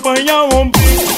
acompanha o ombrinho.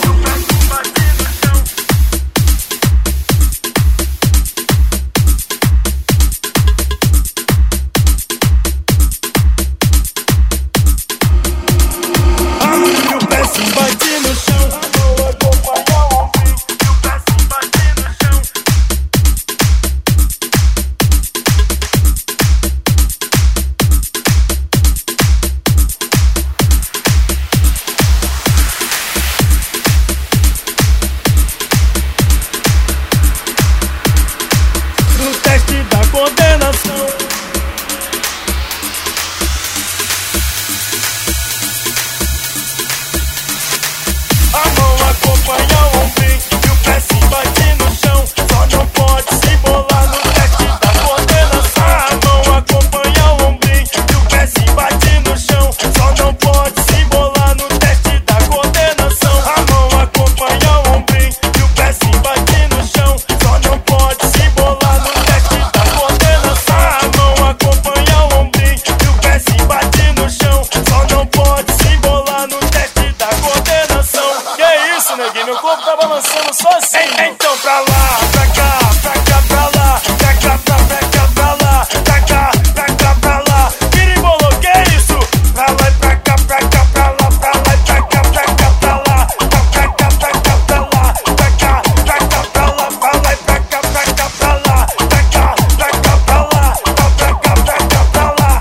Meu corpo tá balançando sozinho. Então pra lá, pra cá, pra lá, pra cá, pra lá, pra cá, pra lá. Biribolou, que é isso? Pra lá e pra cá, pra lá, pra lá e pra cá, pra lá, pra cá, pra lá, pra cá, pra lá, pra lá e pra cá, pra lá, pra cá, pra lá, pra cá, pra lá,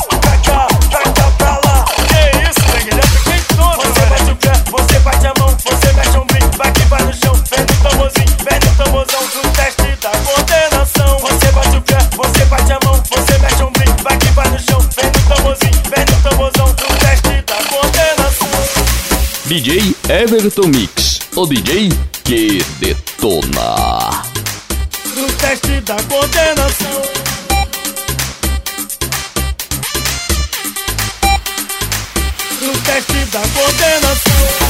pra lá. Que isso, neguinho? Eu fiquei todo. Você bate o pé, você bate a mão, você mexe o ombrinho, vai que vai no chão, vem no tamborzinho, vem no tamborzão do teste da coordenação. Você bate o pé, você bate a mão, você mexe o ombrinho, vai que vai no chão, vem no tamborzinho, vem no tamborzão do teste da coordenação. DJ Everton Mix, o DJ que detona. Do teste da coordenação. Do teste da coordenação.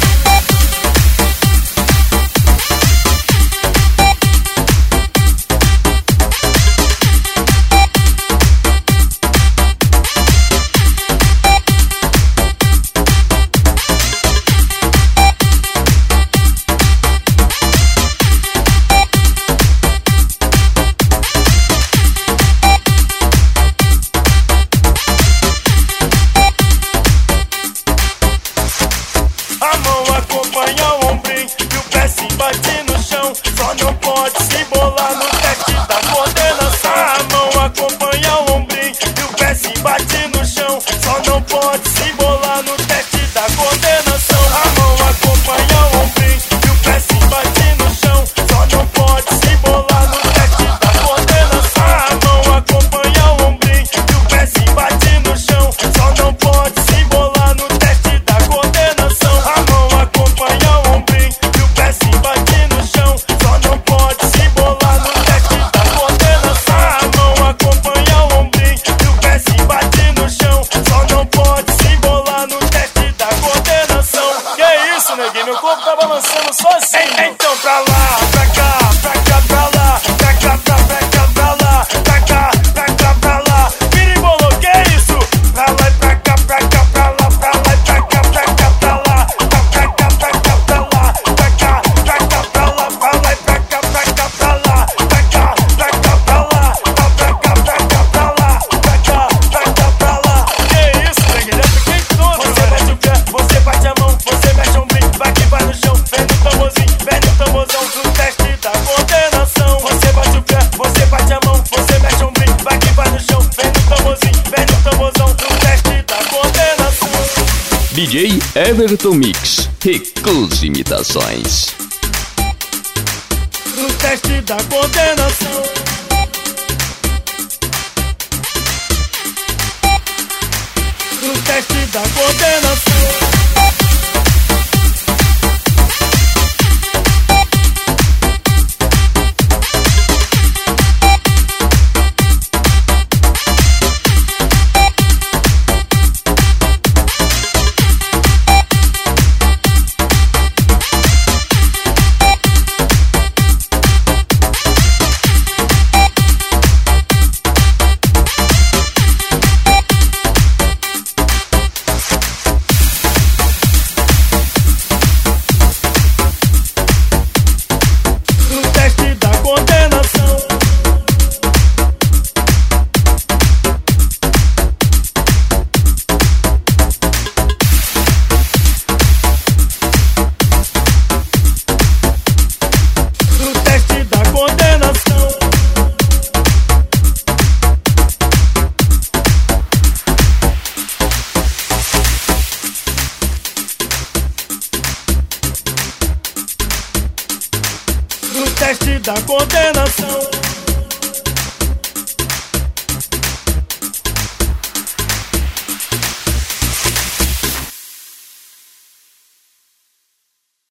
Acompanha o ombrinho e o pé se bate no chão. Só não pode se bolar no teste da coordenação. A mão acompanha o ombrinho e o pé se bate no chão. Só não pode se bolar no teste da coordenação. A mão acompanha o ombrinho e o pé se bate no chão. Só não pode se bolar no teste da coordenação. A mão acompanha o ombrinho e o pé se bate no chão. Só não pode se bolar no teste da coordenação. A mão acompanha o ombrinho e o pé se bate no chão. Só não pode se bolar no teste da coordenação. A mão acompanha o ombrinho e o pé se bate no chão. Só não pode se bolar no teste da coordenação. Que isso, neguinho? Meu corpo tá balançando sozinho. Então pra lá, pra cá, pra lá, pra cá, pra lá, pra cá, pra lá. Biribolou, que é isso? Pra lá e pra cá, pra lá, pra lá e pra cá, pra lá, pra cá, pra lá, pra cá, pra lá, pra lá e pra cá, pra lá, pra cá, pra lá, pra cá, pra lá, pra lá. Que isso, neguinho? Eu fiquei todo. Você bate o pé, você bate a mão, você mexe o ombrinho, vai que vai no chão, vem no tamborzinho, vem no tamborzão do teste da coordenação. Você bate o pé, você bate a mão, você mexe o ombrinho, vai que vai no chão, vem no tamborzinho, vem no tamborzão do teste da coordenação. DJ Everton Mix, Recursos Imitações. Do teste da coordenação. Do teste da coordenação. no teste da coordenação.